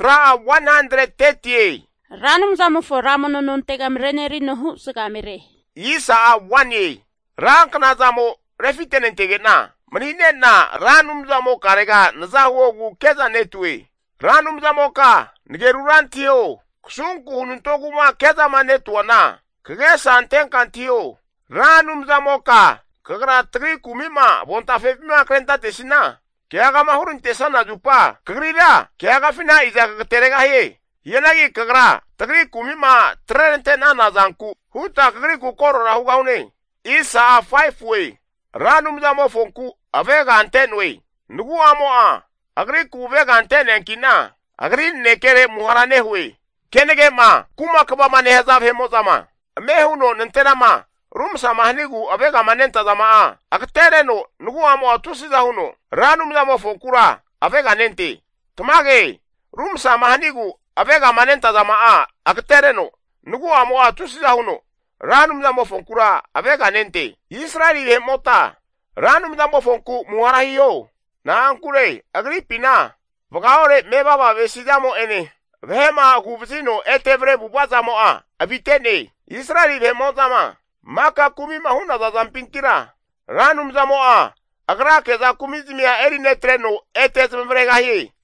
tra 130. Ranum zamu fo ramono non tegam reneri no hu sugamire. Isa 1 rankna zamu refitenen tegena. Manine na ranum zamo karega nzawogu keza netwe. Ranum zamo ka nigerurantio. Kusunku hununtoguma keza manetwa na. Kegesa antenkantio. Ranum zamo ka kagra tri kumima bonta fefima krenta tesina. Kiaga mahurun tesana jupa. Kagrida kiaga fina iza katerega he. Yenagi kagra tri kumima trente na zanku. Huta kagri kukoro na hugaune. Isa 5 way. Ranum zamo fonku avega antenwe. Nugu amo a. Agri kuvega antene nkina. Agri nekere muharane hwe. Kenege ma. Kuma kaba manehezav hemozama. Mehuno nentena ma. Rumsa mahnigu avega manenta zama a. Aktere no. Nugu amo atusiza huno. Ranum zamo fonkura. Avega nente. Tumage. Rumsa mahnigu avega manenta zama a. Aktere no. Nugu amo atusiza huno. Ranum zamo fonkura. Avega nente. Israeli hemota. Ranum zamo fonku muharahiyo. Na ankure agripina. Vagaore mebaba vesidamo ene. Vehema huvzino etevre bubazamo a. Abitene. Israeli vemozama. Maka kumima huna za zampintira. Ranum zamo a. Agrake za kumizimia erinetreno etezmvregahi.